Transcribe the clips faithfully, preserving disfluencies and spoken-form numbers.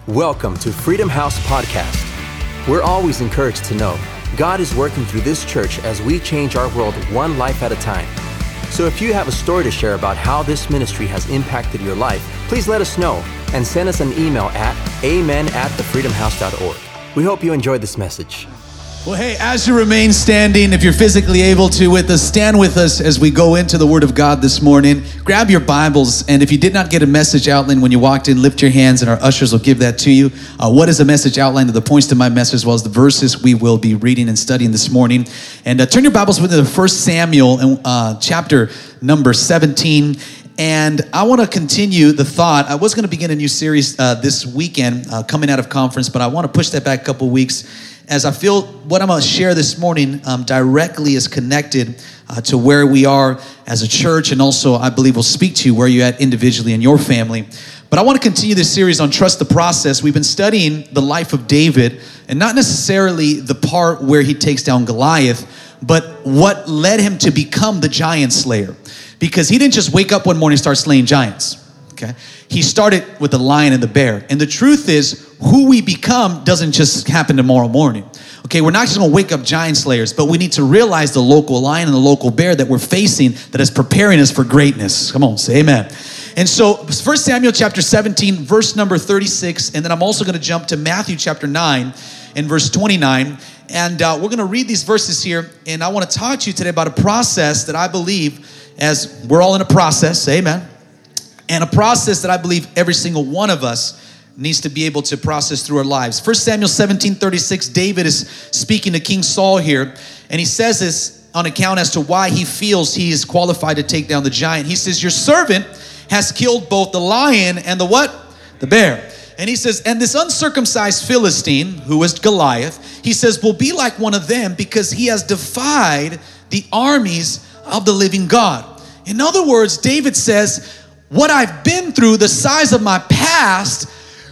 Welcome to Freedom House Podcast. We're always encouraged to know God is working through this church as we change our world one life at a time. So if you have a story to share about how this ministry has impacted your life, please let us know and send us an email at amen at the freedom house dot org. We hope you enjoyed this message. Well, hey, as you remain standing, if you're physically able to with us, stand with us as we go into the Word of God this morning. Grab your Bibles, and if you did not get a message outline when you walked in, lift your hands, and our ushers will give that to you. Uh, what is a message outline to the points to my message, as well as the verses we will be reading and studying this morning. And uh, turn your Bibles with the First Samuel, uh, chapter number seventeen. And I want to continue the thought. I was going to begin a new series uh, this weekend, uh, coming out of conference, but I want to push that back a couple weeks, as I feel what I'm going to share this morning um, directly is connected uh, to where we are as a church, and also I believe will speak to you where you're at individually in your family. But I want to continue this series on Trust the Process. We've been studying the life of David, and not necessarily the part where he takes down Goliath, but what led him to become the giant slayer. Because he didn't just wake up one morning and start slaying giants. Okay, he started with the lion and the bear. And the truth is, who we become doesn't just happen tomorrow morning. Okay, we're not just going to wake up giant slayers, but we need to realize the local lion and the local bear that we're facing that is preparing us for greatness. Come on, say amen. And so, First Samuel chapter seventeen, verse number thirty-six, and then I'm also going to jump to Matthew chapter nine and verse twenty-nine. And uh, we're going to read these verses here, and I want to talk to you today about a process that I believe, as we're all in a process, amen, and a process that I believe every single one of us needs to be able to process through our lives. First Samuel seventeen thirty-six, David is speaking to King Saul here, and he says this on account as to why he feels he is qualified to take down the giant. He says, your servant has killed both the lion and the what? The bear. And he says, and this uncircumcised Philistine, who is Goliath, he says, will be like one of them because he has defied the armies of the living God. In other words, David says, what I've been through, the size of my past,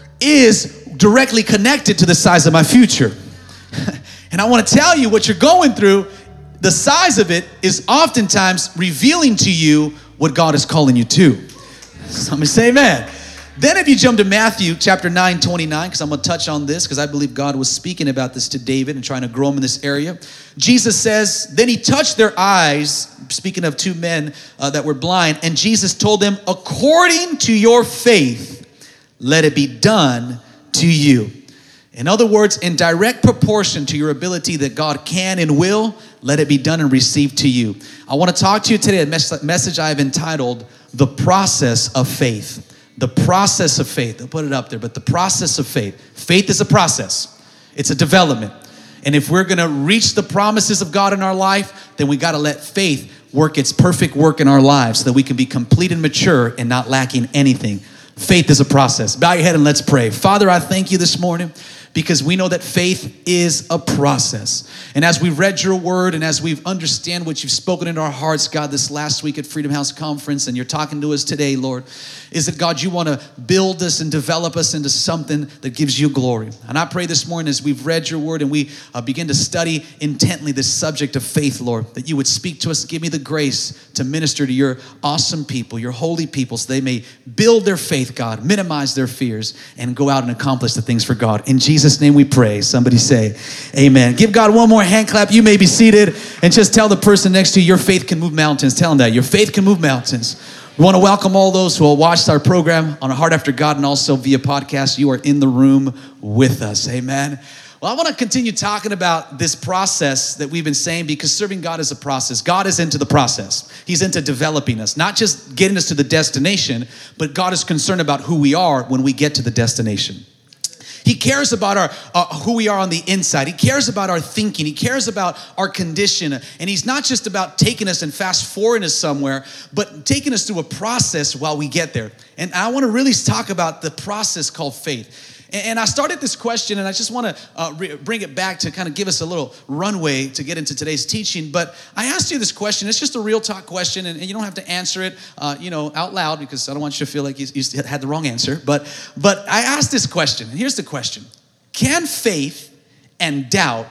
is directly connected to the size of my future. And I want to tell you, what you're going through, the size of it is oftentimes revealing to you what God is calling you to. Somebody say amen. Then if you jump to Matthew chapter nine, twenty-nine, because I'm going to touch on this, because I believe God was speaking about this to David and trying to grow him in this area. Jesus says, then he touched their eyes, speaking of two men uh, that were blind, and Jesus told them, according to your faith, let it be done to you. In other words, in direct proportion to your ability that God can and will, let it be done and received to you. I want to talk to you today, a mes- message I have entitled, The Process of Faith. The process of faith. I'll put it up there, but the process of faith. Faith is a process. It's a development. And if we're going to reach the promises of God in our life, then we got to let faith work its perfect work in our lives so that we can be complete and mature and not lacking anything. Faith is a process. Bow your head and let's pray. Father, I thank you this morning, because we know that faith is a process. And as we've read your word and as we've understand what you've spoken into our hearts, God, this last week at Freedom House Conference, and you're talking to us today, Lord, is that, God, you want to build us and develop us into something that gives you glory. And I pray this morning as we've read your word and we uh, begin to study intently this subject of faith, Lord, that you would speak to us, give me the grace to minister to your awesome people, your holy people, so they may build their faith, God, minimize their fears, and go out and accomplish the things for God. In Jesus' In Jesus' name we pray. Somebody say amen. Give God one more hand clap. You may be seated, and just tell the person next to you, your faith can move mountains. Tell them that. Your faith can move mountains. We want to welcome all those who have watched our program on A Heart After God and also via podcast. You are in the room with us. Amen. Well, I want to continue talking about this process that we've been saying, because serving God is a process. God is into the process. He's into developing us, not just getting us to the destination, but God is concerned about who we are when we get to the destination. He cares about our uh, who we are on the inside. He cares about our thinking. He cares about our condition. And he's not just about taking us and fast forwarding us somewhere, but taking us through a process while we get there. And I want to really talk about the process called faith. And I started this question, and I just want to uh, re- bring it back to kind of give us a little runway to get into today's teaching. But I asked you this question. It's just a real talk question, and, and you don't have to answer it, uh, you know, out loud, because I don't want you to feel like you, you had the wrong answer. But, but I asked this question, and here's the question. Can faith and doubt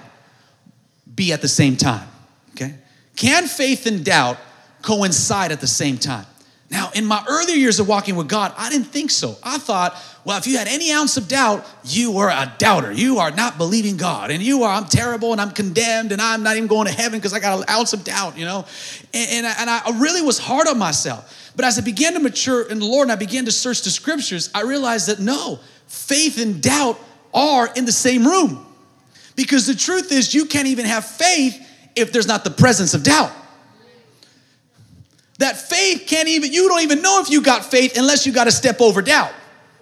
be at the same time? Okay? Can faith and doubt coincide at the same time? Now, in my earlier years of walking with God, I didn't think so. I thought well, if you had any ounce of doubt, you were a doubter. You are not believing God. And you are, I'm terrible and I'm condemned and I'm not even going to heaven because I got an ounce of doubt, you know. And, and, I, and I really was hard on myself. But as I began to mature in the Lord and I began to search the scriptures, I realized that no, faith and doubt are in the same room. Because the truth is you can't even have faith if there's not the presence of doubt. That faith can't even, you don't even know if you got faith unless you got to step over doubt.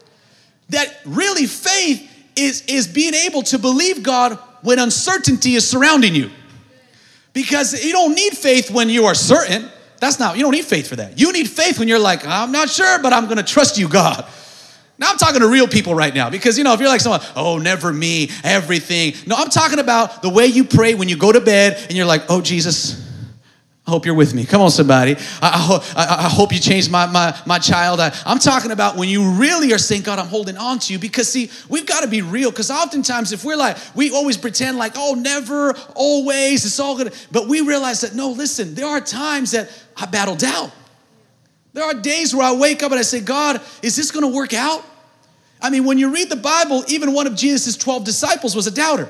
That really faith is, is being able to believe God when uncertainty is surrounding you. Because you don't need faith when you are certain. That's not, you don't need faith for that. You need faith when you're like, I'm not sure, but I'm going to trust you, God. Now I'm talking to real people right now because, you know, if you're like someone, oh, never me, everything. No, I'm talking about the way you pray when you go to bed and you're like, oh, Jesus, I hope you're with me. Come on, somebody. I, I, ho- I, I hope you changed my, my, my child. I, I'm talking about when you really are saying, God, I'm holding on to you. Because, see, we've got to be real. Because oftentimes if we're like, we always pretend like, oh, never, always, it's all good. But we realize that, no, listen, there are times that I battle doubt. There are days where I wake up and I say, God, is this going to work out? I mean, when you read the Bible, even one of Jesus' twelve disciples was a doubter.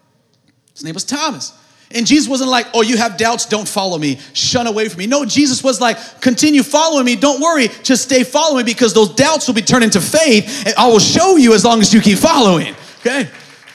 His name was Thomas. And Jesus wasn't like, oh, you have doubts, don't follow me. Shun away from me. No, Jesus was like, continue following me. Don't worry, just stay following me because those doubts will be turned into faith and I will show you as long as you keep following, okay?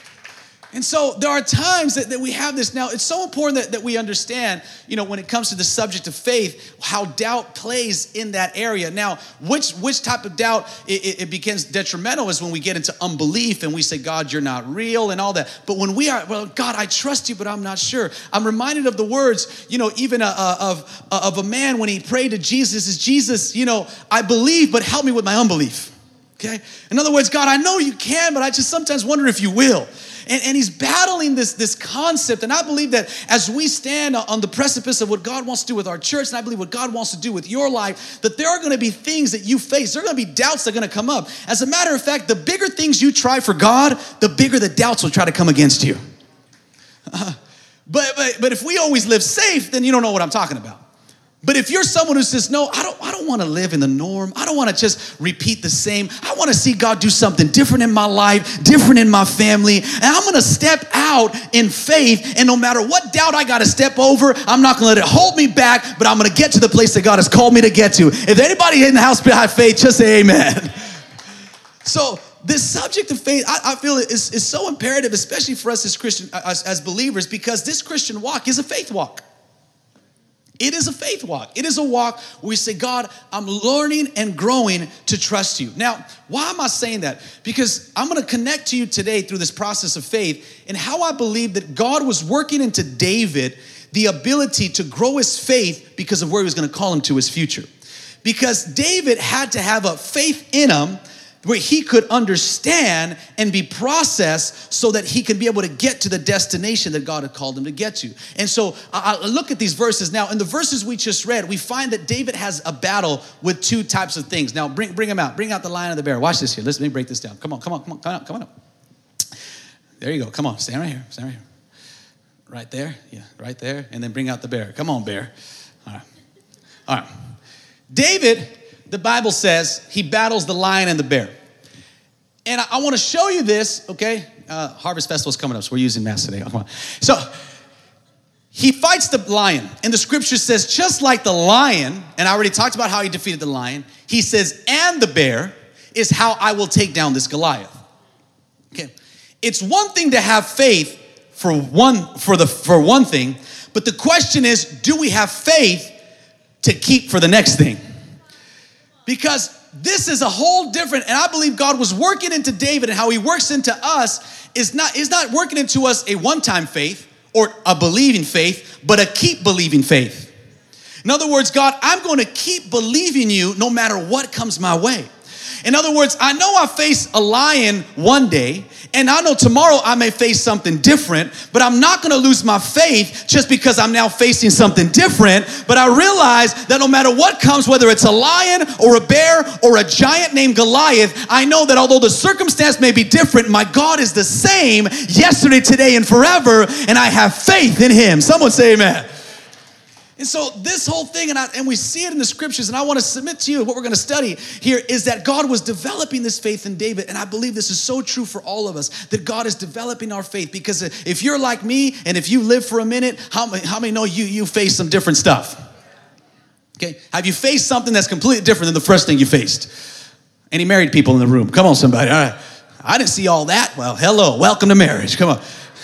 And so there are times that, that we have this. Now, it's so important that, that we understand, you know, when it comes to the subject of faith, how doubt plays in that area. Now, which which type of doubt it, it, it becomes detrimental is when we get into unbelief and we say, God, you're not real and all that. But when we are, well, God, I trust you, but I'm not sure. I'm reminded of the words, you know, even uh, uh, of, uh, of a man when he prayed to Jesus, is Jesus, you know, I believe, but help me with my unbelief. Okay? In other words, God, I know you can, but I just sometimes wonder if you will. And, and he's battling this, this concept. And I believe that as we stand on the precipice of what God wants to do with our church, and I believe what God wants to do with your life, that there are going to be things that you face. There are going to be doubts that are going to come up. As a matter of fact, the bigger things you try for God, the bigger the doubts will try to come against you. Uh, but, but, but if we always live safe, then you don't know what I'm talking about. But if you're someone who says, no, I don't, I don't want to live in the norm. I don't want to just repeat the same. I want to see God do something different in my life, different in my family. And I'm going to step out in faith. And no matter what doubt I got to step over, I'm not going to let it hold me back, but I'm going to get to the place that God has called me to get to. If anybody in the house behind faith, just say amen. So this subject of faith, I, I feel is, is so imperative, especially for us as Christian, as, as believers, because this Christian walk is a faith walk. It is a faith walk. It is a walk where we say, God, I'm learning and growing to trust you. Now, why am I saying that? Because I'm going to connect to you today through this process of faith and how I believe that God was working into David the ability to grow his faith because of where he was going to call him to his future. Because David had to have a faith in him where he could understand and be processed so that he could be able to get to the destination that God had called him to get to. And so I, I look at these verses. Now, in the verses we just read, we find that David has a battle with two types of things. Now, bring, bring them out. Bring out the lion and the bear. Watch this here. Let's, let me break this down. Come on, come on, come on, come on, come on up. There you go. Come on, stand right here, stand right here. Right there, yeah, right there. And then bring out the bear. Come on, bear. All right, all right. David, the Bible says he battles the lion and the bear. And I, I want to show you this, okay? Uh, Harvest Festival is coming up, so we're using mass today. Come on. So he fights the lion. And the scripture says, just like the lion, and I already talked about how he defeated the lion, he says, and the bear is how I will take down this Goliath. Okay. It's one thing to have faith for one, for the, for one thing, but the question is, do we have faith to keep for the next thing? Because this is a whole different, and I believe God was working into David, and how he works into us is not, is not working into us a one-time faith or a believing faith, but a keep believing faith. In other words, God, I'm going to keep believing you no matter what comes my way. In other words, I know I face a lion one day, and I know tomorrow I may face something different, but I'm not going to lose my faith just because I'm now facing something different. But I realize that no matter what comes, whether it's a lion or a bear or a giant named Goliath, I know that although the circumstance may be different, my God is the same yesterday, today, and forever, and I have faith in him. Someone say amen. And so this whole thing, and, I, and we see it in the scriptures, and I want to submit to you what we're going to study here is that God was developing this faith in David, and I believe this is so true for all of us, that God is developing our faith, because if you're like me, and if you live for a minute, how many, how many know you, you face some different stuff? Okay, have you faced something that's completely different than the first thing you faced? Any married people in the room? Come on, somebody. All right. I didn't see all that. Well, hello, welcome to marriage. Come on.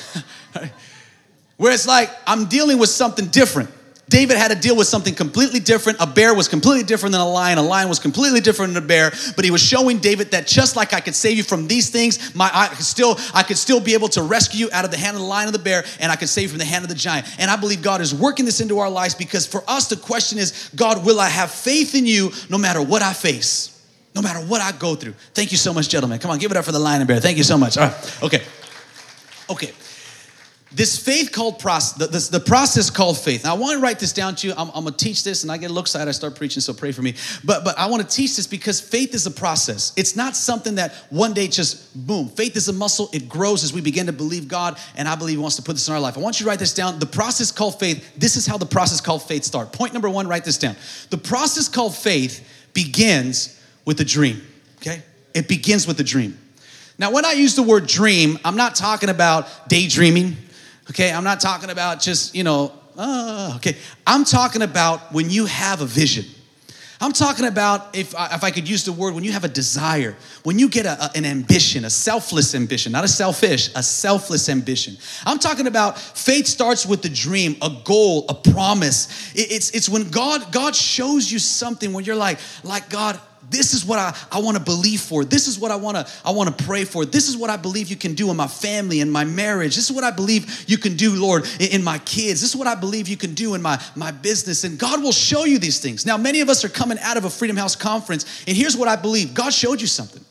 Where it's like, I'm dealing with something different. David had to deal with something completely different. A bear was completely different than a lion. A lion was completely different than a bear. But he was showing David that just like I could save you from these things, my I could still I could still be able to rescue you out of the hand of the lion and the bear, and I could save you from the hand of the giant. And I believe God is working this into our lives, because for us the question is, God, will I have faith in you no matter what I face, no matter what I go through? Thank you so much, gentlemen. Come on, give it up for the lion and bear. Thank you so much. All right. Okay. Okay. This faith called process, the, this, the process called faith. Now, I want to write this down to you. I'm, I'm going to teach this, and I get a little excited. I start preaching, so pray for me. But but I want to teach this because faith is a process. It's not something that one day just, boom. Faith is a muscle. It grows as we begin to believe God, and I believe He wants to put this in our life. I want you to write this down. The process called faith, this is how the process called faith starts. Point number one, write this down. The process called faith begins with a dream, okay? It begins with a dream. Now, when I use the word dream, I'm not talking about daydreaming. Okay, I'm not talking about just, you know, uh, okay. I'm talking about when you have a vision. I'm talking about, if I, if I could use the word, when you have a desire, when you get a, a, an ambition, a selfless ambition, not a selfish, a selfless ambition. I'm talking about faith starts with a dream, a goal, a promise. It, it's, it's when God, God shows you something when you're like, like God, this is what I, I want to believe for. This is what I want to I want to pray for. This is what I believe you can do in my family, in my marriage. This is what I believe you can do, Lord, in, in my kids. This is what I believe you can do in my, my business. And God will show you these things. Now, many of us are coming out of a Freedom House conference, and here's what I believe. God showed you something.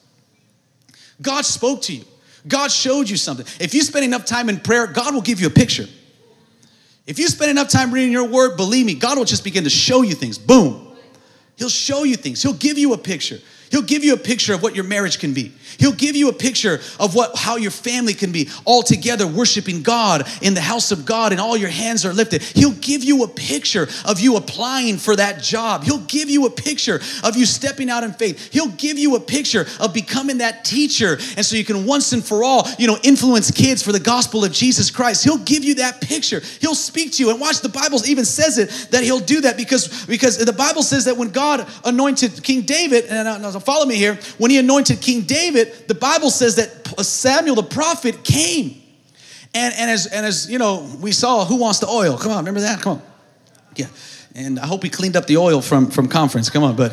God spoke to you. God showed you something. If you spend enough time in prayer, God will give you a picture. If you spend enough time reading your word, believe me, God will just begin to show you things. Boom. He'll show you things. He'll give you a picture. He'll give you a picture of what your marriage can be. He'll give you a picture of what how your family can be all together worshiping God in the house of God, and all your hands are lifted. He'll give you a picture of you applying for that job. He'll give you a picture of you stepping out in faith. He'll give you a picture of becoming that teacher, and so you can once and for all, you know, influence kids for the gospel of Jesus Christ. He'll give you that picture. He'll speak to you. And watch, the Bible even says it, that he'll do that because, because the Bible says that when God anointed King David, and uh, follow me here, when he anointed King David, the Bible says that Samuel the prophet came. And, and as and as you know, we saw Who Wants the Oil. Come on, remember that? Come on. Yeah. And I hope we cleaned up the oil from, from conference. Come on, but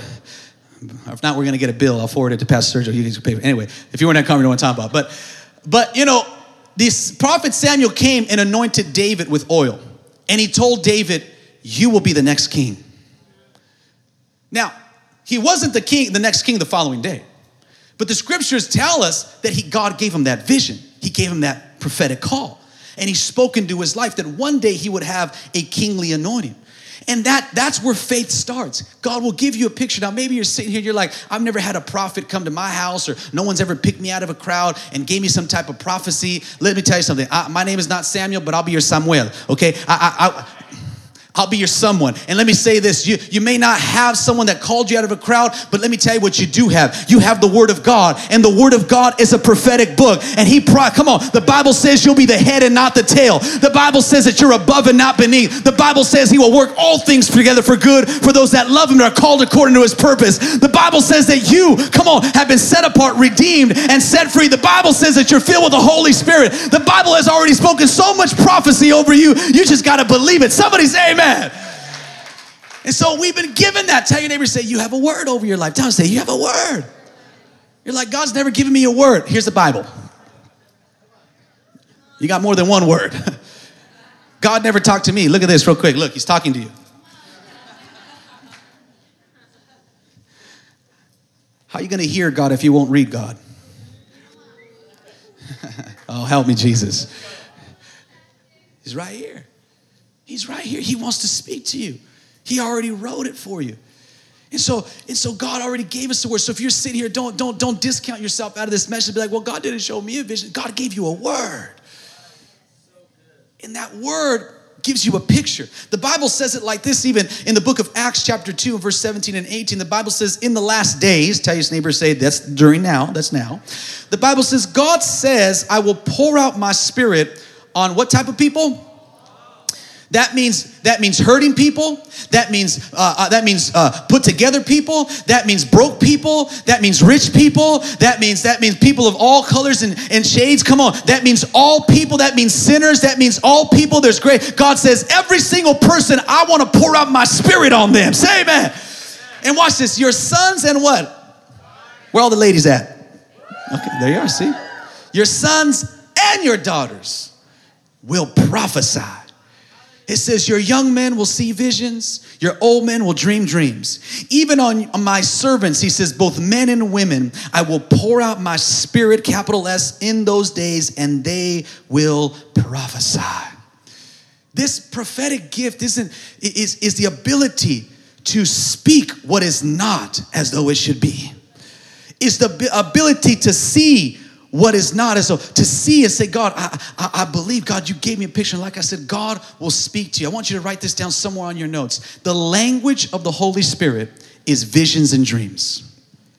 if not, we're going to get a bill. I'll forward it to Pastor Sergio. You guys can pay for it. Anyway, if you weren't at conference, you know what I'm talking about. But, but you know, this prophet Samuel came and anointed David with oil. And he told David, you will be the next king. Now, he wasn't the king, the next king the following day. But the scriptures tell us that he, God gave him that vision. He gave him that prophetic call. And he spoke into his life that one day he would have a kingly anointing. And that, that's where faith starts. God will give you a picture. Now, maybe you're sitting here, you're like, I've never had a prophet come to my house, or no one's ever picked me out of a crowd and gave me some type of prophecy. Let me tell you something. I, my name is not Samuel, but I'll be your Samuel, okay? I, I, I I'll be your someone. And let me say this, you, you may not have someone that called you out of a crowd, but let me tell you what you do have. You have the Word of God, and the Word of God is a prophetic book. And he, pro- come on, the Bible says you'll be the head and not the tail. The Bible says that you're above and not beneath. The Bible says he will work all things together for good for those that love him and are called according to his purpose. The Bible says that you, come on, have been set apart, redeemed, and set free. The Bible says that you're filled with the Holy Spirit. The Bible has already spoken so much prophecy over you, you just got to believe it. Somebody say amen. And so we've been given that. Tell your neighbor, say, you have a word over your life. Tell him, say, you have a word. You're like, God's never given me a word. Here's the Bible. You got more than one word. God never talked to me. Look at this real quick. Look, he's talking to you. How are you going to hear God if you won't read God? Oh, help me, Jesus. He's right here. He's right here. He wants to speak to you. He already wrote it for you. And so, and so God already gave us the word. So if you're sitting here, don't, don't, don't discount yourself out of this message. Be like, well, God didn't show me a vision. God gave you a word. And that word gives you a picture. The Bible says it like this, even in the book of Acts chapter two, verse seventeen and eighteen. The Bible says, in the last days, tell your neighbor, say, that's during now, that's now. The Bible says, God says, I will pour out my spirit on what type of people? That means that means hurting people. That means uh, uh, that means uh, put together people. That means broke people. That means rich people. That means that means people of all colors and, and shades. Come on, that means all people. That means sinners. That means all people. There's great. God says every single person, I want to pour out my spirit on them. Say amen. And watch this. Your sons and what? Where all the ladies at? Okay, there you are. See, your sons and your daughters will prophesy. It says, your young men will see visions, your old men will dream dreams. Even on my servants, he says, both men and women, I will pour out my spirit, capital S, in those days, and they will prophesy. This prophetic gift isn't is, is the ability to speak what is not as though it should be. It's the ability to see what is not, as so to see and say, God, I, I, I believe, God, you gave me a picture. And like I said, God will speak to you. I want you to write this down somewhere on your notes. The language of the Holy Spirit is visions and dreams.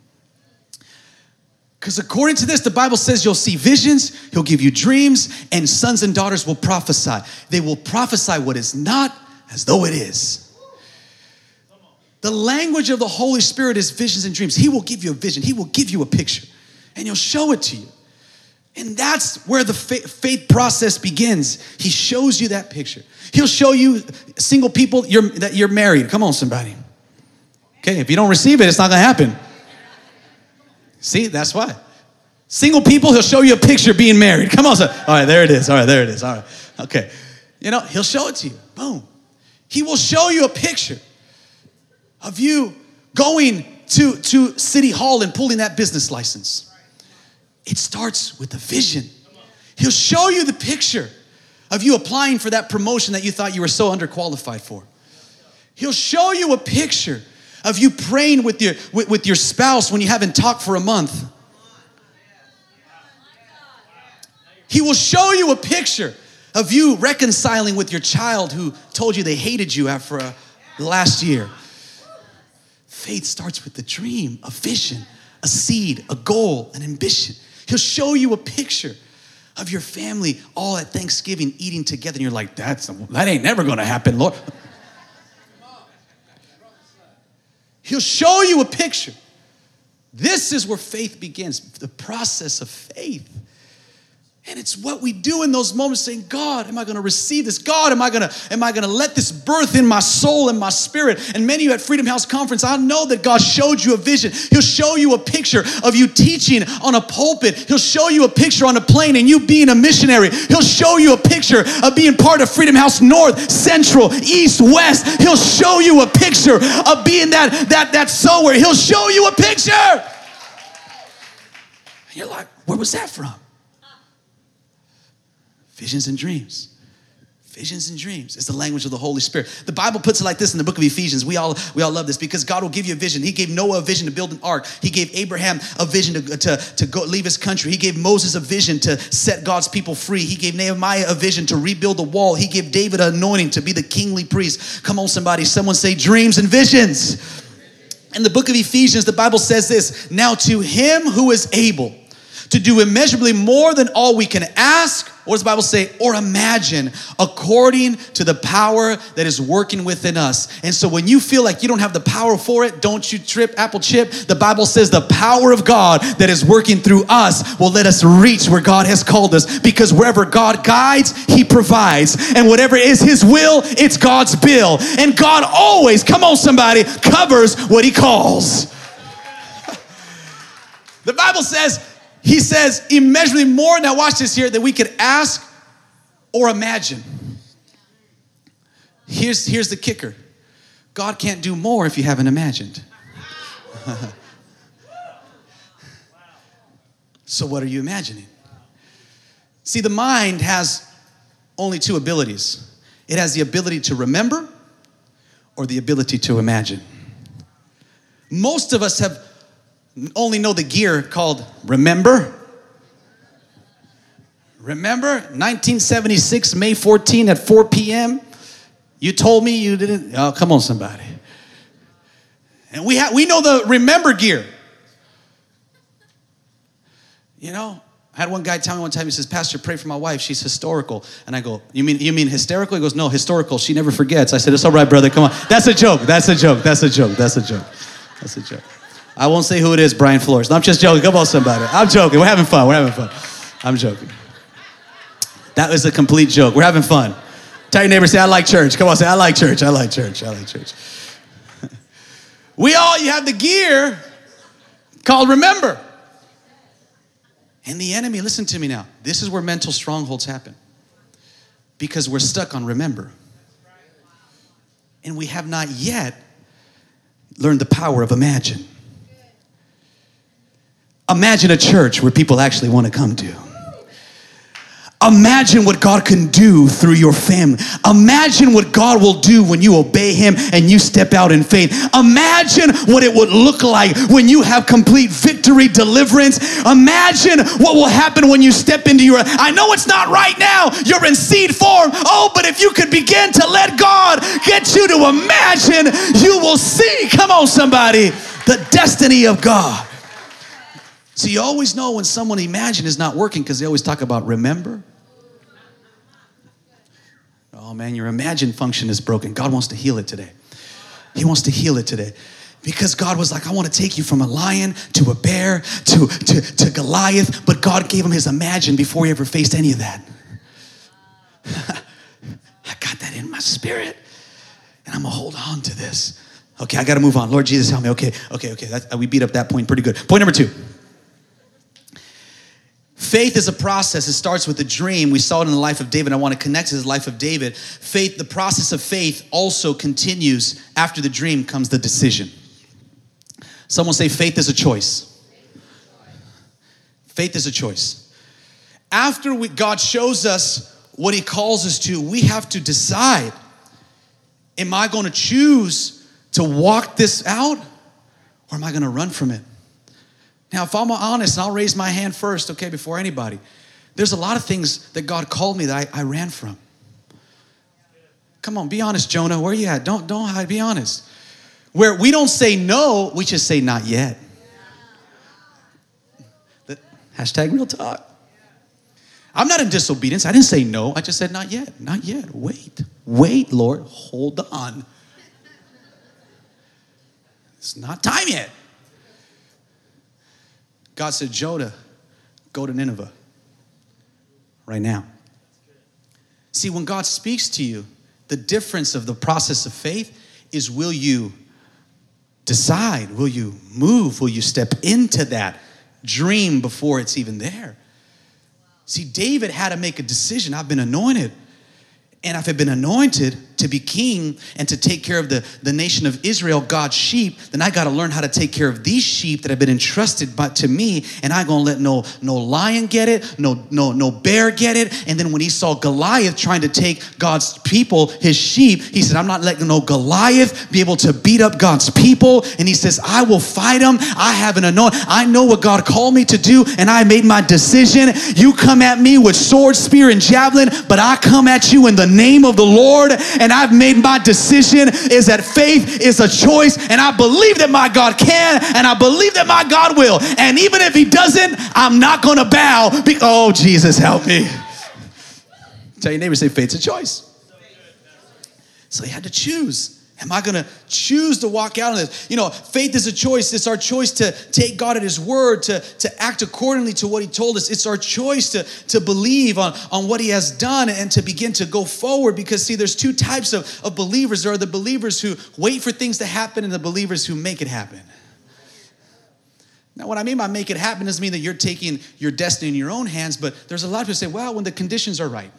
Because according to this, the Bible says you'll see visions, he'll give you dreams, and sons and daughters will prophesy. They will prophesy what is not as though it is. The language of the Holy Spirit is visions and dreams. He will give you a vision. He will give you a picture, and he'll show it to you. And that's where the faith process begins. He shows you that picture. He'll show you, single people, you're, that you're married. Come on, somebody. Okay, if you don't receive it, it's not going to happen. See, that's why. Single people, he'll show you a picture of being married. Come on, son. All right, there it is. All right, there it is. All right, okay. You know, he'll show it to you. Boom. He will show you a picture of you going to, to City Hall and pulling that business license. It starts with a vision. He'll show you the picture of you applying for that promotion that you thought you were so underqualified for. He'll show you a picture of you praying with your, with, with your spouse when you haven't talked for a month. He will show you a picture of you reconciling with your child who told you they hated you after a, last year. Faith starts with a dream, a vision, a seed, a goal, an ambition. He'll show you a picture of your family all at Thanksgiving eating together. And you're like, That's, that ain't never going to happen, Lord. He'll show you a picture. This is where faith begins, the process of faith. And it's what we do in those moments, saying, God, am I going to receive this? God, am I going to am I going to let this birth in my soul and my spirit? And many of you at Freedom House Conference, I know that God showed you a vision. He'll show you a picture of you teaching on a pulpit. He'll show you a picture on a plane and you being a missionary. He'll show you a picture of being part of Freedom House North, Central, East, West. He'll show you a picture of being that, that, that sower. He'll show you a picture. And you're like, where was that from? Visions and dreams. Visions and dreams. It's the language of the Holy Spirit. The Bible puts it like this in the book of Ephesians. We all we all love this because God will give you a vision. He gave Noah a vision to build an ark. He gave Abraham a vision to, to, to go leave his country. He gave Moses a vision to set God's people free. He gave Nehemiah a vision to rebuild the wall. He gave David an anointing to be the kingly priest. Come on, somebody. Someone say dreams and visions. In the book of Ephesians, the Bible says this, now to him who is able to do immeasurably more than all we can ask, what does the Bible say? Or imagine, according to the power that is working within us. And so when you feel like you don't have the power for it, don't you trip, apple chip. The Bible says the power of God that is working through us will let us reach where God has called us. Because wherever God guides, he provides. And whatever is his will, it's God's bill. And God always, come on somebody, covers what he calls. The Bible says, He says immeasurably more, now watch this here, that we could ask or imagine. Here's, here's the kicker. God can't do more if you haven't imagined. So what are you imagining? See, the mind has only two abilities. It has the ability to remember or the ability to imagine. Most of us have only know the gear called remember. Remember nineteen seventy-six, May fourteenth at four p.m. You told me you didn't. Oh, come on, somebody. And we have, we know the remember gear. You know, I had one guy tell me one time, he says, Pastor, pray for my wife. She's historical. And I go, you mean you mean hysterical? He goes, no, historical. She never forgets. I said, it's all right, brother. Come on. That's a joke. That's a joke. That's a joke. That's a joke. That's a joke. I won't say who it is, Brian Flores. No, I'm just joking. Come on, somebody. I'm joking. We're having fun. We're having fun. I'm joking. That was a complete joke. We're having fun. Tell your neighbor, say, I like church. Come on, say, I like church. I like church. I like church. We all, you have the gear called remember. And the enemy, listen to me now. This is where mental strongholds happen. Because we're stuck on remember. And we have not yet learned the power of imagine. Imagine a church where people actually want to come to. Imagine what God can do through your family. Imagine what God will do when you obey him and you step out in faith. Imagine what it would look like when you have complete victory, deliverance. Imagine what will happen when you step into your, I know it's not right now, you're in seed form. Oh, but if you could begin to let God get you to imagine, you will see, come on somebody, the destiny of God. So you always know when someone imagine is not working because they always talk about remember. Oh man, your imagine function is broken. God wants to heal it today. He wants to heal it today. Because God was like, I want to take you from a lion to a bear to, to, to Goliath. But God gave him his imagine before he ever faced any of that. I got that in my spirit. And I'm going to hold on to this. Okay, I got to move on. Lord Jesus, help me. Okay, okay, okay. That, we beat up that point pretty good. Point number two. Faith is a process. It starts with a dream. We saw it in the life of David. I want to connect to the life of David. Faith, the process of faith also continues. After the dream comes the decision. Someone say faith is a choice. Faith is a choice. After we, God shows us what he calls us to, we have to decide, am I going to choose to walk this out or am I going to run from it? Now, if I'm honest, and I'll raise my hand first, okay, before anybody. There's a lot of things that God called me that I, I ran from. Come on, be honest, Jonah. Where you at? Don't, don't hide, be honest. Where we don't say no, we just say not yet. The, hashtag real talk. I'm not in disobedience. I didn't say no. I just said not yet, not yet. Wait, wait, Lord, hold on. It's not time yet. God said, Jonah, go to Nineveh right now. See, when God speaks to you, the difference of the process of faith is, will you decide? Will you move? Will you step into that dream before it's even there? See, David had to make a decision. I've been anointed. And if I've been anointed to be king and to take care of the, the nation of Israel, God's sheep, then I got to learn how to take care of these sheep that have been entrusted by, to me. And I going to let no, no lion get it, no, no, no bear get it. And then when he saw Goliath trying to take God's people, his sheep, he said, I'm not letting no Goliath be able to beat up God's people. And he says, I will fight him. I have an anointing. I know what God called me to do. And I made my decision. You come at me with sword, spear, and javelin, but I come at you in the name of the Lord. And I've made my decision is that faith is a choice. And I believe that my God can. And I believe that my God will. And even if he doesn't, I'm not going to bow. Be- oh, Jesus, help me. Tell your neighbor, say faith's a choice. So he had to choose. Am I going to choose to walk out on this? You know, faith is a choice. It's our choice to take God at his word, to, to act accordingly to what he told us. It's our choice to, to believe on, on what he has done and to begin to go forward. Because, see, there's two types of, of believers. There are the believers who wait for things to happen and the believers who make it happen. Now, what I mean by make it happen doesn't mean that you're taking your destiny in your own hands, but there's a lot of people who say, well, when the conditions are right.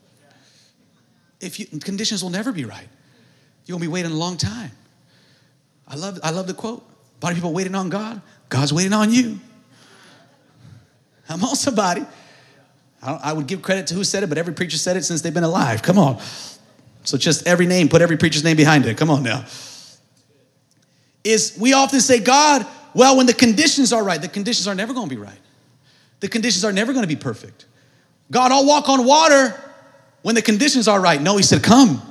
If you, conditions will never be right. You'll be waiting a long time. I love, I love the quote. A lot of people waiting on God. God's waiting on you. I'm on somebody. I, don't, I would give credit to who said it, but every preacher said it since they've been alive. Come on. So just every name, put every preacher's name behind it. Come on now. Is we often say, God, well, when the conditions are right, the conditions are never going to be right. The conditions are never going to be perfect. God, I'll walk on water when the conditions are right. No, he said, come.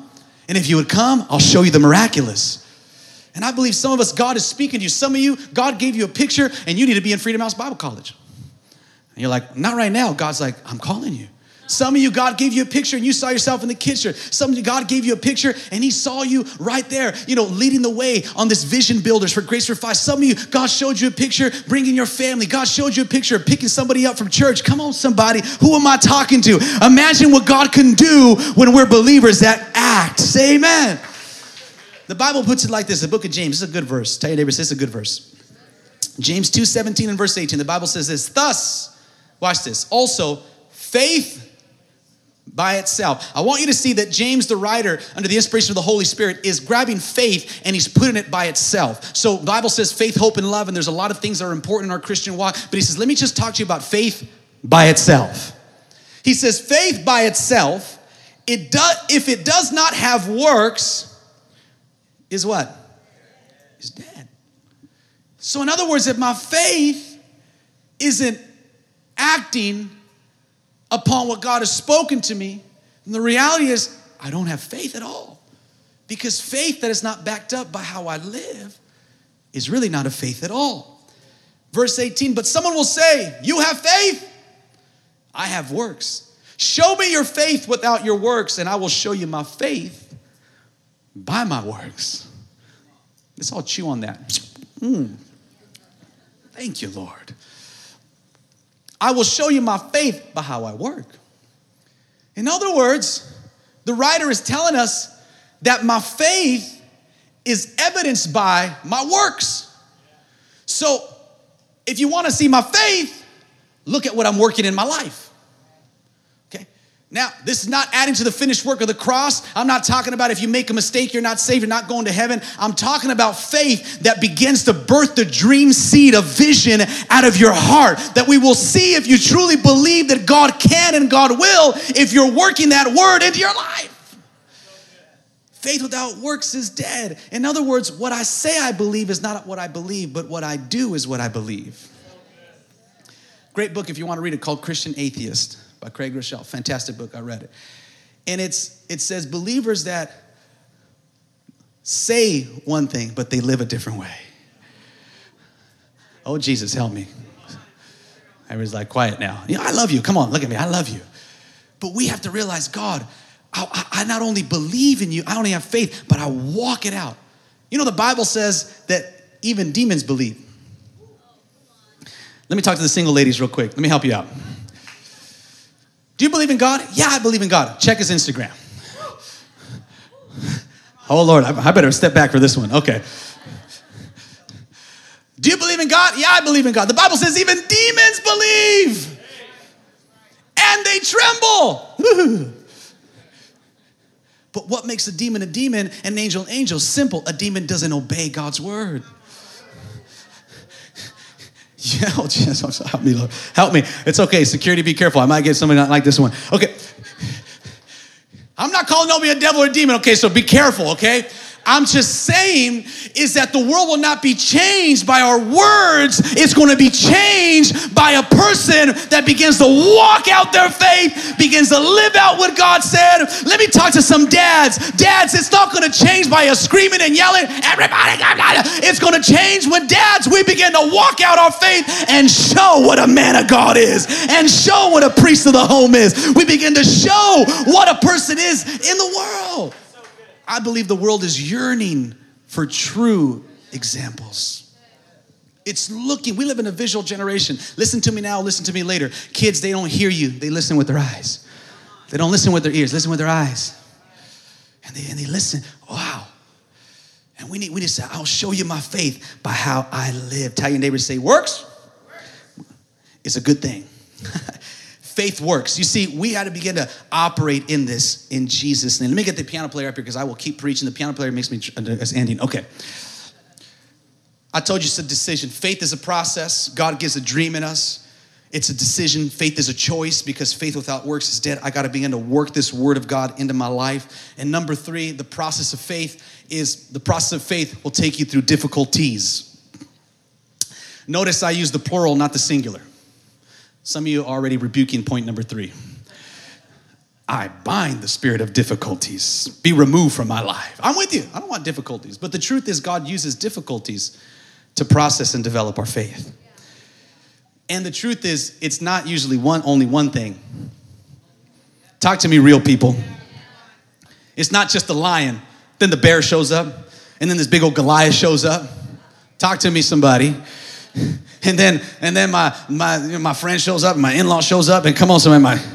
And if you would come, I'll show you the miraculous. And I believe some of us, God is speaking to you. Some of you, God gave you a picture and you need to be in Freedom House Bible College. And you're like, not right now. God's like, I'm calling you. Some of you, God gave you a picture and you saw yourself in the kitchen. Some of you, God gave you a picture and he saw you right there, you know, leading the way on this vision builders for Grace for Five. Some of you, God showed you a picture bringing your family. God showed you a picture of picking somebody up from church. Come on, somebody. Who am I talking to? Imagine what God can do when we're believers that act. Say amen. The Bible puts it like this, the book of James. This is a good verse. Tell your neighbor, this is a good verse. James two seventeen and verse eighteen. The Bible says this, thus, watch this, also faith by itself. I want you to see that James, the writer, under the inspiration of the Holy Spirit, is grabbing faith and he's putting it by itself. So the Bible says faith, hope, and love, and there's a lot of things that are important in our Christian walk, but he says, let me just talk to you about faith by itself. He says, faith by itself, it does, if it does not have works, is what? Is dead. So in other words, if my faith isn't acting upon what God has spoken to me, and the reality is I don't have faith at all. Because faith that is not backed up by how I live is really not a faith at all. Verse eighteen, but someone will say, you have faith, I have works. Show me your faith without your works, and I will show you my faith by my works. Let's all chew on that. Mm. Thank you, Lord. I will show you my faith by how I work. In other words, the writer is telling us that my faith is evidenced by my works. So if you want to see my faith, look at what I'm working in my life. Okay? Now, this is not adding to the finished work of the cross. I'm not talking about if you make a mistake, you're not saved, you're not going to heaven. I'm talking about faith that begins to birth the dream seed of vision out of your heart. That we will see if you truly believe that God can and God will if you're working that word into your life. Faith without works is dead. In other words, what I say I believe is not what I believe, but what I do is what I believe. Great book if you want to read it, called Christian Atheist by Craig Rochelle. Fantastic book. I read it. And it's it says believers that say one thing, but they live a different way. Oh, Jesus, help me. Everybody's like, quiet now. You know, I love you. Come on, look at me. I love you. But we have to realize, God, I, I not only believe in you, I only have faith, but I walk it out. You know, the Bible says that even demons believe. Let me talk to the single ladies real quick. Let me help you out. Do you believe in God? Yeah, I believe in God. Check his Instagram. Oh, Lord, I better step back for this one. Okay. Do you believe in God? Yeah, I believe in God. The Bible says even demons believe. And they tremble. But what makes a demon a demon and an angel an angel? Simple. A demon doesn't obey God's word. Yeah, oh, Jesus, help me, Lord. Help me. It's okay. Security, be careful. I might get somebody not like this one. Okay. I'm not calling nobody a devil or a demon. Okay, so be careful, okay? I'm just saying is that the world will not be changed by our words. It's going to be changed by a person that begins to walk out their faith, begins to live out what God said. Let me talk to some dads. Dads, it's not going to change by us screaming and yelling. Everybody, it's going to change when dads, we begin to walk out our faith and show what a man of God is and show what a priest of the home is. We begin to show what a person is in the world. I believe the world is yearning for true examples. It's looking, we live in a visual generation. Listen to me now, listen to me later. Kids, they don't hear you, they listen with their eyes. They don't listen with their ears, listen with their eyes. And they, and they listen, wow. And we need, we need to say, I'll show you my faith by how I live. Tell your neighbor, say, works? It's a good thing. Faith works. You see, we had to begin to operate in this in Jesus' name. Let me get the piano player up here because I will keep preaching. The piano player makes me as ending. Okay. I told you it's a decision. Faith is a process. God gives a dream in us. It's a decision. Faith is a choice because faith without works is dead. I got to begin to work this word of God into my life. And number three, the process of faith is the process of faith will take you through difficulties. Notice I use the plural, not the singular. Some of you are already rebuking point number three. I bind the spirit of difficulties. Be removed from my life. I'm with you. I don't want difficulties. But the truth is God uses difficulties to process and develop our faith. And the truth is it's not usually one, only one thing. Talk to me, real people. It's not just the lion. Then the bear shows up. And then this big old Goliath shows up. Talk to me, somebody. And then and then my my you know, my friend shows up, and my in-law shows up, and come on, somebody, my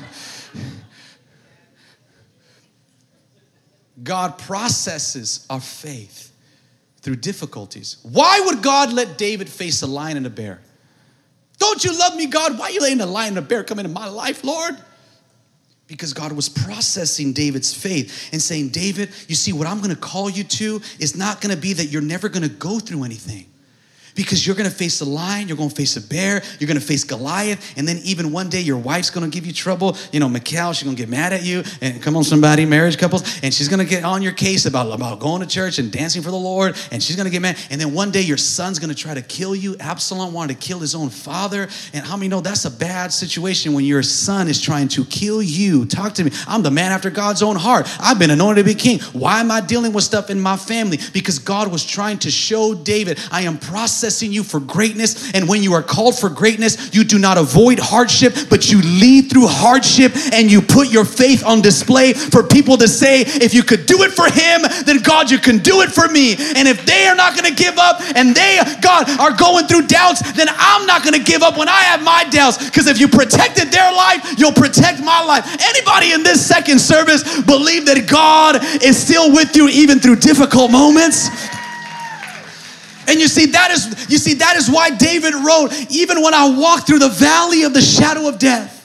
God processes our faith through difficulties. Why would God let David face a lion and a bear? Don't you love me, God? Why are you letting a lion and a bear come into my life, Lord? Because God was processing David's faith and saying, David, you see, what I'm going to call you to is not going to be that you're never going to go through anything. Because you're going to face a lion, you're going to face a bear, you're going to face Goliath, and then even one day your wife's going to give you trouble. You know, Mikhail, she's going to get mad at you. And come on, somebody, marriage couples. And she's going to get on your case about, about going to church and dancing for the Lord. And she's going to get mad. And then one day your son's going to try to kill you. Absalom wanted to kill his own father. And how many know that's a bad situation when your son is trying to kill you? Talk to me. I'm the man after God's own heart. I've been anointed to be king. Why am I dealing with stuff in my family? Because God was trying to show David, I am processing you for greatness. And when you are called for greatness, you do not avoid hardship, but you lead through hardship, and you put your faith on display for people to say, if you could do it for him, then God, you can do it for me. And if they are not going to give up and they, God, are going through doubts, then I'm not going to give up when I have my doubts, because if you protected their life, you'll protect my life. Anybody in this second service believe that God is still with you even through difficult moments? And you see, that is, you see, that is why David wrote, even when I walk through the valley of the shadow of death,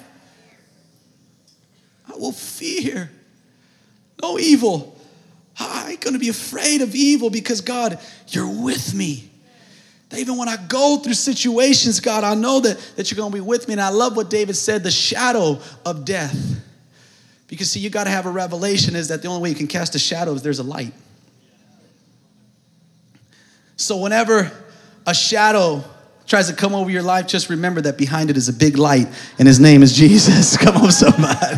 I will fear no evil. I ain't gonna be afraid of evil because, God, you're with me. That even when I go through situations, God, I know that, that you're gonna be with me. And I love what David said, the shadow of death. Because see, you gotta have a revelation is that the only way you can cast a shadow is there's a light. So whenever a shadow tries to come over your life, just remember that behind it is a big light, and his name is Jesus. Come on, somebody.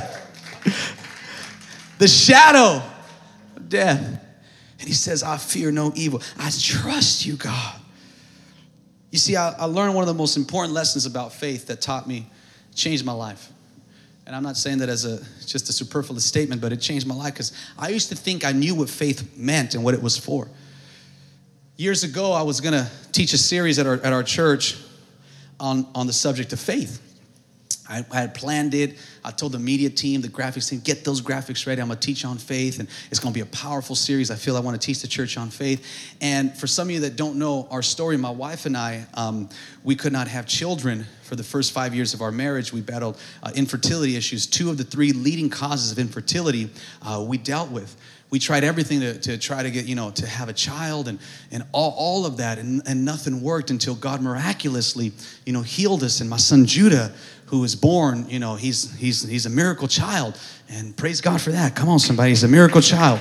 The shadow of death. And he says, I fear no evil. I trust you, God. You see, I, I learned one of the most important lessons about faith that taught me, changed my life. And I'm not saying that as a just a superfluous statement, but it changed my life because I used to think I knew what faith meant and what it was for. Years ago, I was going to teach a series at our at our church on, on the subject of faith. I, I had planned it. I told the media team, the graphics team, get those graphics ready. I'm going to teach on faith, and it's going to be a powerful series. I feel I want to teach the church on faith. And for some of you that don't know our story, my wife and I, um, we could not have children for the first five years of our marriage. We battled uh, infertility issues. Two of the three leading causes of infertility uh, we dealt with. We tried everything to, to try to get, you know, to have a child and, and all, all of that, and, and nothing worked until God miraculously, you know, healed us. And my son Judah, who was born, you know, he's he's he's a miracle child, and praise God for that. Come on, somebody, he's a miracle child.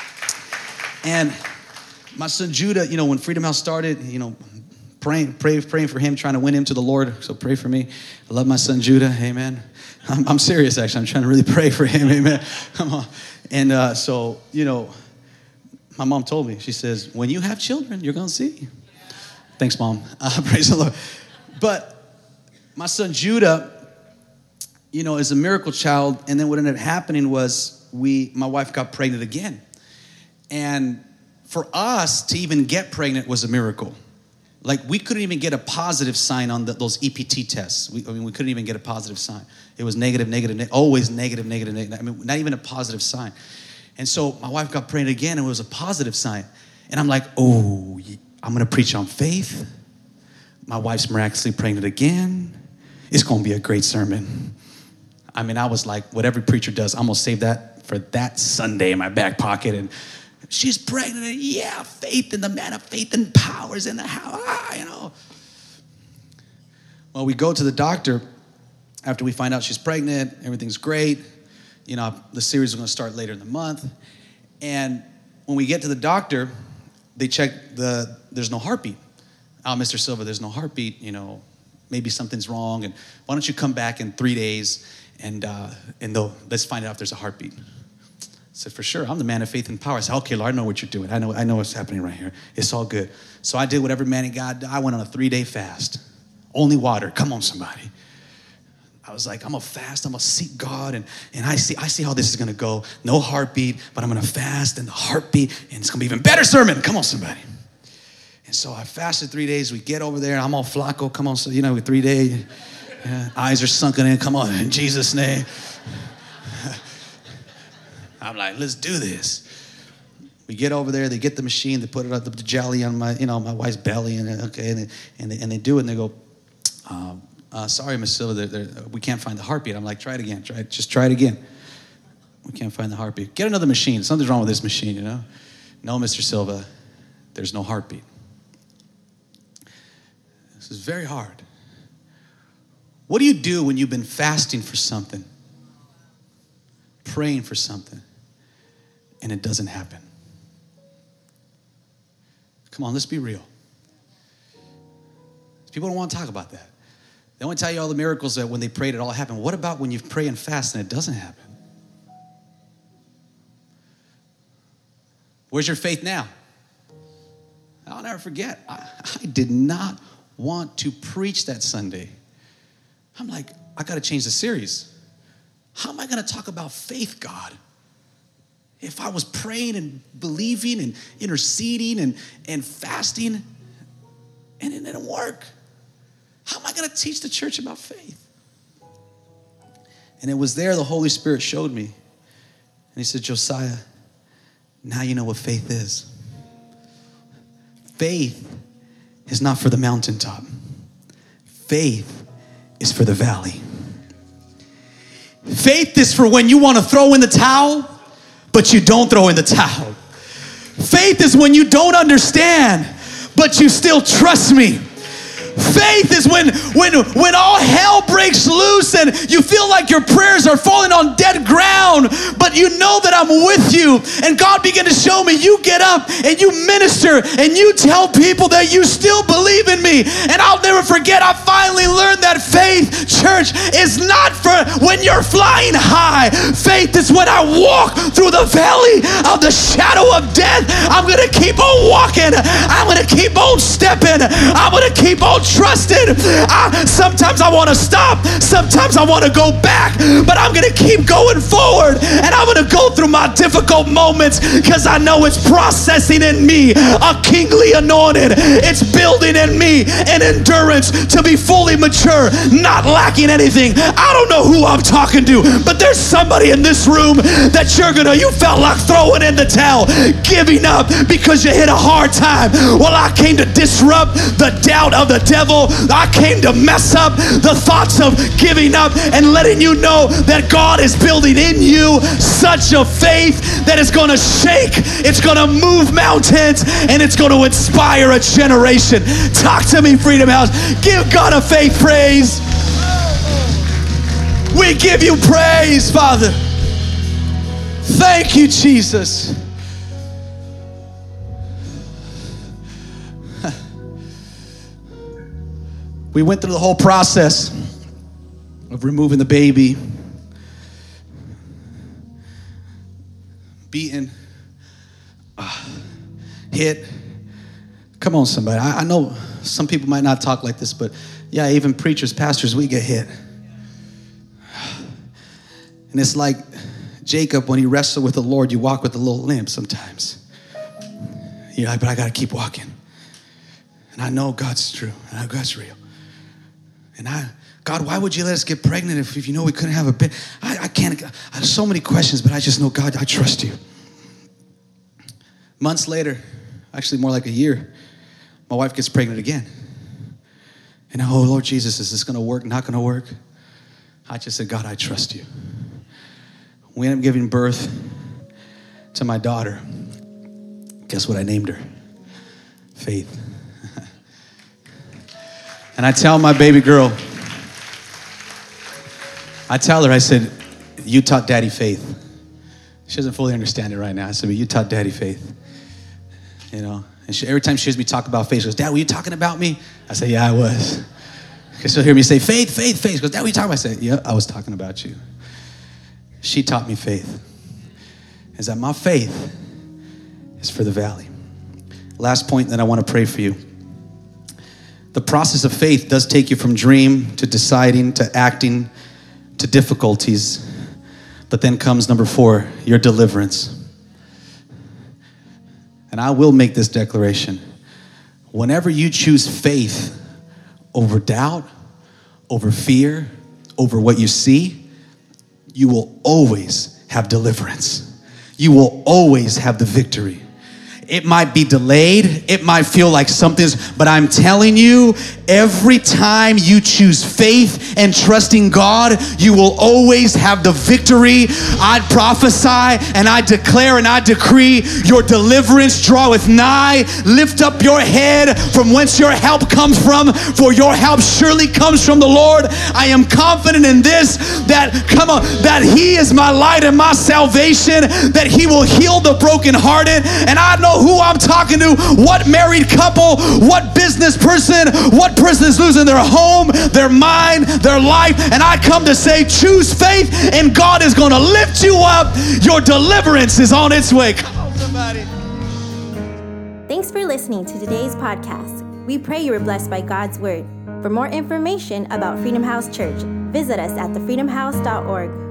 And my son Judah, you know, when Freedom House started, you know, praying, pray, praying for him, trying to win him to the Lord. So pray for me. I love my son Judah. Amen. I'm, I'm serious, actually. I'm trying to really pray for him. Amen. Come on. And uh, so, you know, my mom told me, she says, when you have children, you're going to see. Thanks, Mom. Uh, praise the Lord. But my son Judah, you know, is a miracle child. And then what ended up happening was we, my wife got pregnant again. And for us to even get pregnant was a miracle. Like, we couldn't even get a positive sign on the, those E P T tests. We, I mean, we couldn't even get a positive sign. It was negative, negative, ne- always negative, negative, negative. I mean, not even a positive sign. And so my wife got pregnant again, and it was a positive sign. And I'm like, oh, I'm going to preach on faith. My wife's miraculously pregnant again. It's going to be a great sermon. I mean, I was like, what every preacher does, I'm going to save that for that Sunday in my back pocket. And she's pregnant, and yeah, faith, and the man of faith and powers in the house, ah, you know. Well, we go to the doctor after we find out she's pregnant. Everything's great. You know, the series is going to start later in the month. And when we get to the doctor, they check the, there's no heartbeat. Oh, Mister Silva, there's no heartbeat, you know, maybe something's wrong. And why don't you come back in three days and uh, and though let's find out if there's a heartbeat. I said, for sure, I'm the man of faith and power. I said, okay, Lord, I know what you're doing. I know, I know what's happening right here. It's all good. So I did what every man in God did. I went on a three-day fast. Only water. Come on, somebody. I was like, I'm gonna fast, I'm gonna seek God, and, and I see I see how this is gonna go. No heartbeat, but I'm gonna fast and the heartbeat, and it's gonna be even better sermon. Come on, somebody. And so I fasted three days. We get over there, and I'm all flacco. Come on, so you know, three days, yeah, eyes are sunken in. Come on, in Jesus' name. I'm like, let's do this. We get over there, they get the machine, they put it up the jelly on my, you know, my wife's belly, and okay, and they, and they, and they do it, and they go, um, uh, sorry, Miss Silva, they're, they're, we can't find the heartbeat. I'm like, try it again, try it, just try it again. We can't find the heartbeat. Get another machine. Something's wrong with this machine, you know? No, Mister Silva, there's no heartbeat. This is very hard. What do you do when you've been fasting for something, praying for something, and it doesn't happen? Come on, let's be real. People don't want to talk about that. They want to tell you all the miracles that when they prayed, it all happened. What about when you pray and fast and it doesn't happen? Where's your faith now? I'll never forget. I, I did not want to preach that Sunday. I'm like, I got to change the series. How am I going to talk about faith, God? If I was praying and believing and interceding and, and fasting and it didn't work, how am I going to teach the church about faith? And it was there the Holy Spirit showed me. And he said, Josiah, now you know what faith is. Faith is not for the mountaintop. Faith is for the valley. Faith is for when you want to throw in the towel, but you don't throw in the towel. Faith is when you don't understand, but you still trust me. Faith is when, when, when all hell breaks loose and you feel like your prayers are falling on dead ground, but you know that I'm with you. And God began to show me, you get up and you minister and you tell people that you still believe in me. And I'll never forget, I finally learned that faith, church, is not for when you're flying high. Faith is when I walk through the valley of the shadow of death. I'm going to keep on walking. I'm going to keep on stepping. I'm going to keep on trusted. I, sometimes I want to stop. Sometimes I want to go back. But I'm going to keep going forward. And I'm going to go through my difficult moments because I know it's processing in me a kingly anointing. It's building in me an endurance to be fully mature, not lacking anything. I don't know who I'm talking to, but there's somebody in this room that you're going to, you felt like throwing in the towel, giving up because you hit a hard time. Well, I came to disrupt the doubt of the devil. I came to mess up the thoughts of giving up and letting you know that God is building in you such a faith that is going to shake, it's going to move mountains, and it's going to inspire a generation. Talk to me, Freedom House. Give God a faith praise. We give you praise, Father. Thank you, Jesus. We went through the whole process of removing the baby, beaten, uh, hit. Come on, somebody. I, I know some people might not talk like this, but yeah, even preachers, pastors, we get hit. And it's like Jacob, when he wrestled with the Lord, you walk with a little limp sometimes. You're like, but I got to keep walking. And I know God's true. I know God's real. And I, God, why would you let us get pregnant if, if you know we couldn't have a baby? I, I can't, I have so many questions, but I just know, God, I trust you. Months later, actually more like a year, my wife gets pregnant again. And oh, Lord Jesus, is this going to work, not going to work? I just said, God, I trust you. We ended up giving birth to my daughter. Guess what I named her? Faith. And I tell my baby girl, I tell her, I said, you taught daddy faith. She doesn't fully understand it right now. I said, but you taught daddy faith. You know, and she, every time she hears me talk about faith, she goes, Dad, were you talking about me? I say, yeah, I was. Because she'll hear me say, faith, faith, faith. She goes, Dad, what are you talking about? I said, yeah, I was talking about you. she taught me faith. Is that my faith is for the valley. Last point, then I want to pray for you. The process of faith does take you from dream to deciding to acting to difficulties. But then comes number four, your deliverance. And I will make this declaration. Whenever you choose faith over doubt, over fear, over what you see, you will always have deliverance. You will always have the victory. It might be delayed. It might feel like something's, but I'm telling you, every time you choose faith and trusting God, you will always have the victory. I prophesy and I declare and I decree your deliverance draweth nigh. Lift up your head from whence your help comes from, for your help surely comes from the Lord. I am confident in this, that, come on, that He is my light and my salvation, that He will heal the brokenhearted. And I know who I'm talking to, what married couple, what business person, what person is losing their home, their mind, their life. And I come to say, choose faith and God is going to lift you up. Your deliverance is on its way. Come on, somebody. Thanks for listening to today's podcast. We pray you were blessed by God's word. For more information about Freedom House Church, visit us at the freedom house dot org.